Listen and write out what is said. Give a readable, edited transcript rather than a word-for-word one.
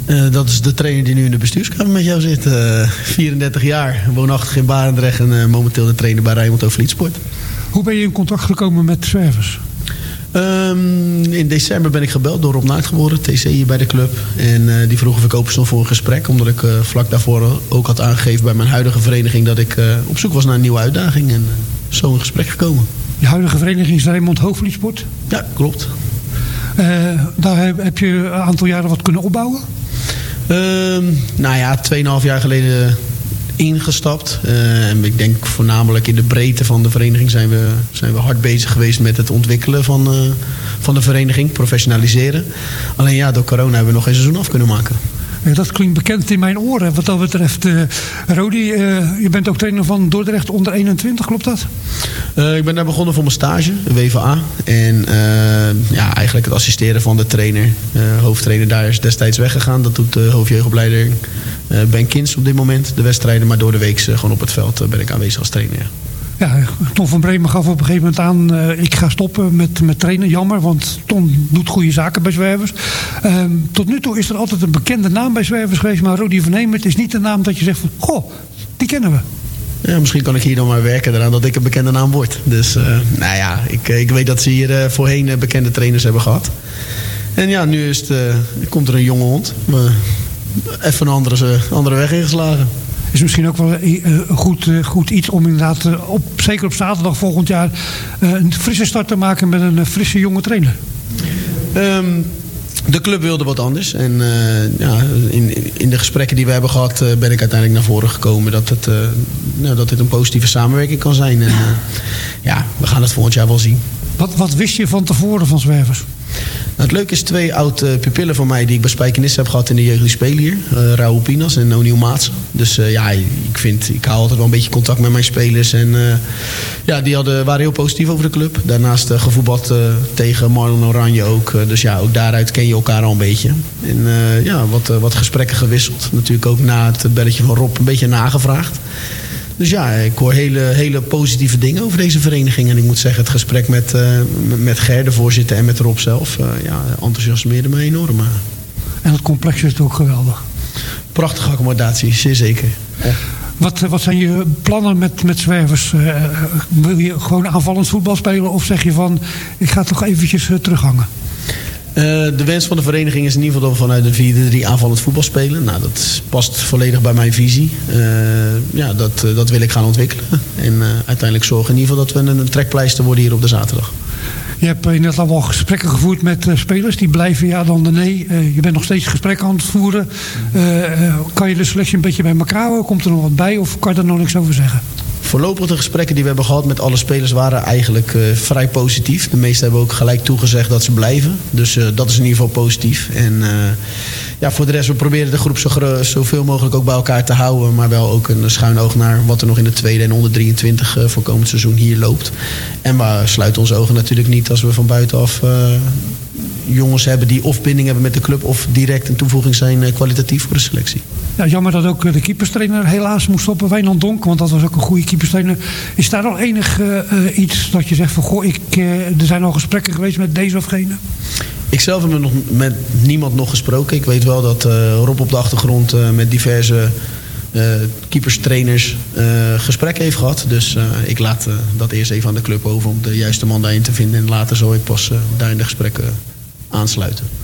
Dat is de trainer die nu in de bestuurskamer met jou zit. 34 jaar, woonachtig in Barendrecht en momenteel de trainer bij Rijnmond Hoofdliedsport. Hoe ben je in contact gekomen met Zwervers? In december ben ik gebeld door Rob Naartgeboren, TC hier bij de club. En die vroeg of ik open stond voor een gesprek. Omdat ik vlak daarvoor ook had aangegeven bij mijn huidige vereniging dat ik op zoek was naar een nieuwe uitdaging. En zo een gesprek gekomen. Je huidige vereniging is Rijnmond Hoofdliedsport? Ja, klopt. Daar heb je een aantal jaren wat kunnen opbouwen? 2,5 jaar geleden ingestapt. En ik denk voornamelijk in de breedte van de vereniging zijn we hard bezig geweest met het ontwikkelen van de vereniging, professionaliseren. Alleen ja, door corona hebben we nog geen seizoen af kunnen maken. Dat klinkt bekend in mijn oren wat dat betreft. Rodi, je bent ook trainer van Dordrecht onder 21, klopt dat? Ik ben daar begonnen voor mijn stage, de WVA. En eigenlijk het assisteren van de trainer. Hoofdtrainer daar is destijds weggegaan. Dat doet de hoofdjeugdopleider Ben Kins op dit moment. De wedstrijden, maar door de week gewoon op het veld ben ik aanwezig als trainer. Ja, Ton van Bremen gaf op een gegeven moment aan, ik ga stoppen met trainen. Jammer, want Ton doet goede zaken bij Zwervers. Tot nu toe is er altijd een bekende naam bij Zwervers geweest. Maar Rodi van Hemert is niet de naam dat je zegt van, goh, die kennen we. Ja, misschien kan ik hier dan maar werken eraan dat ik een bekende naam word. Dus ik weet dat ze hier voorheen bekende trainers hebben gehad. En ja, nu komt er een jonge hond. Even een andere weg ingeslagen. Is misschien ook wel goed iets om inderdaad, zeker op zaterdag volgend jaar, een frisse start te maken met een frisse jonge trainer. De club wilde wat anders. En in de gesprekken die we hebben gehad ben ik uiteindelijk naar voren gekomen dat dit een positieve samenwerking kan zijn. En we gaan het volgend jaar wel zien. Wat wist je van tevoren van Zwervers? Nou, het leuke is 2 oud-pupillen van mij die ik bij Spijkenisse heb gehad in de jeugd die spelen hier. Raoul Pinas en O'Neil Maatsen. Dus ik hou altijd wel een beetje contact met mijn spelers. En die waren heel positief over de club. Daarnaast gevoetbald tegen Marlon Oranje ook. Dus ja, ook daaruit ken je elkaar al een beetje. En wat gesprekken gewisseld. Natuurlijk ook na het belletje van Rob een beetje nagevraagd. Dus ja, ik hoor hele positieve dingen over deze vereniging. En ik moet zeggen, het gesprek met Ger, de voorzitter, en met Rob zelf enthousiasmeerde me enorm. En het complex is ook geweldig. Prachtige accommodatie, zeer zeker. Ja. Wat zijn je plannen met Zwervers? Wil je gewoon aanvallend voetbal spelen of zeg je van, ik ga toch eventjes terughangen? De wens van de vereniging is in ieder geval dat we vanuit de 4-3 aanvallend voetbal spelen. Nou, dat past volledig bij mijn visie. Dat wil ik gaan ontwikkelen. En uiteindelijk zorgen in ieder geval dat we een trekpleister worden hier op de zaterdag. Je hebt inderdaad al wel gesprekken gevoerd met spelers. Die blijven ja dan de nee. Je bent nog steeds gesprekken aan het voeren. Kan je de selectie een beetje bij elkaar houden? Komt er nog wat bij of kan je daar nog niks over zeggen? Voorlopig de gesprekken die we hebben gehad met alle spelers waren eigenlijk vrij positief. De meesten hebben ook gelijk toegezegd dat ze blijven. Dus dat is in ieder geval positief. En voor de rest, we proberen de groep zoveel mogelijk ook bij elkaar te houden. Maar wel ook een schuin oog naar wat er nog in de tweede en onder 23 voor komend seizoen hier loopt. En we sluiten onze ogen natuurlijk niet als we van buitenaf jongens hebben die of binding hebben met de club of direct een toevoeging zijn kwalitatief voor de selectie. Ja, jammer dat ook de keeperstrainer helaas moest stoppen, Wijnand Donk, want dat was ook een goede keeperstrainer. Is daar nog enig iets dat je zegt van goh, er zijn al gesprekken geweest met deze of gene? Ik zelf heb nog met niemand nog gesproken. Ik weet wel dat Rob op de achtergrond met diverse keeperstrainers gesprek heeft gehad. Dus ik laat dat eerst even aan de club over om de juiste man daarin te vinden. En later zal ik pas daar in de gesprekken aansluiten.